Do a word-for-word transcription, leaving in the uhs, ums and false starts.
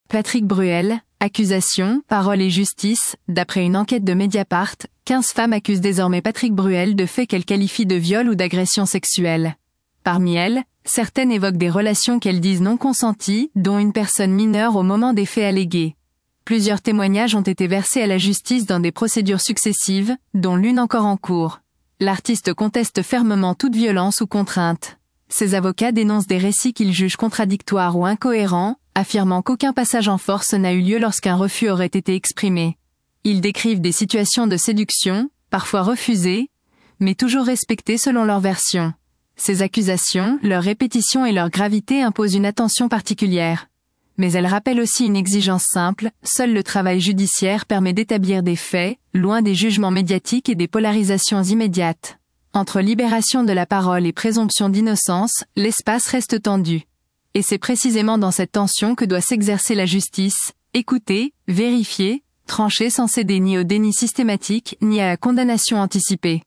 Patrick Bruel, accusation, parole et justice. D'après une enquête de Mediapart, quinze femmes accusent désormais Patrick Bruel de faits qu'elles qualifient de viol ou d'agression sexuelle. Parmi elles, certaines évoquent des relations qu'elles disent non consenties, dont une personne mineure au moment des faits allégués. Plusieurs témoignages ont été versés à la justice dans des procédures successives, dont l'une encore en cours. L'artiste conteste fermement toute violence ou contrainte. Ses avocats dénoncent des récits qu'ils jugent contradictoires ou incohérents, affirmant qu'aucun passage en force n'a eu lieu lorsqu'un refus aurait été exprimé. Ils décrivent des situations de séduction, parfois refusées, mais toujours respectées selon leur version. Ces accusations, leur répétition et leur gravité imposent une attention particulière. Mais elles rappellent aussi une exigence simple, seul le travail judiciaire permet d'établir des faits, loin des jugements médiatiques et des polarisations immédiates. Entre libération de la parole et présomption d'innocence, l'espace reste tendu. Et c'est précisément dans cette tension que doit s'exercer la justice, écouter, vérifier, trancher sans céder ni au déni systématique ni à la condamnation anticipée.